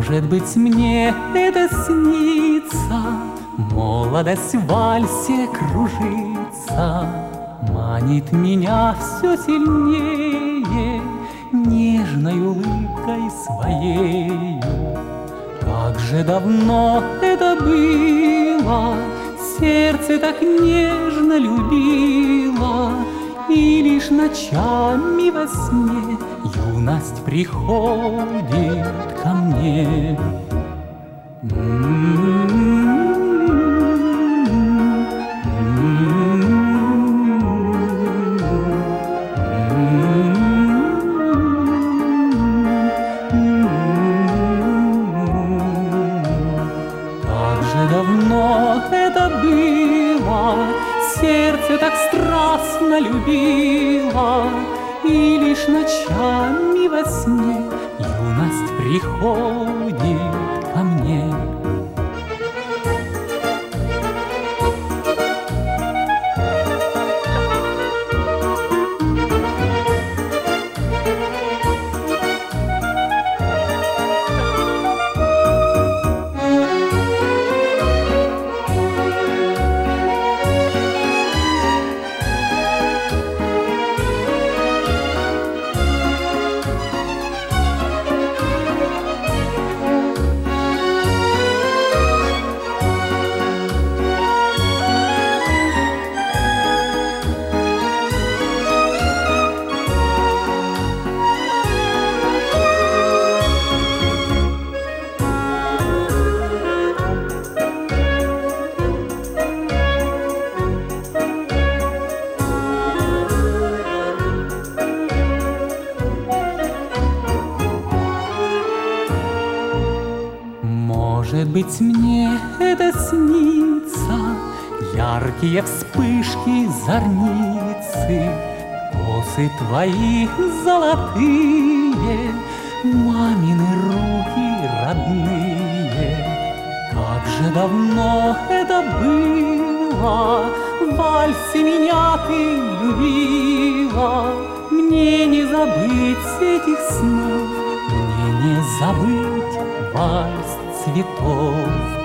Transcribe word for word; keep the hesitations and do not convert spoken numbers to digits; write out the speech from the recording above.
Может быть, мне это снится, молодость в вальсе кружится, манит меня все сильнее нежной улыбкой своей. Как же давно это было, сердце так нежно любило, и лишь ночами во сне юность приходит ко мне. Как же давно это было, сердце так страстно любило, и лишь ночами во сне юность приходит ко мне. Может быть, мне это снится, яркие вспышки зорницы, косы твои золотые, мамины руки родные. Как же давно это было, в вальсе меня ты любила. Мне не забыть этих снов, мне не забыть вальс цветов.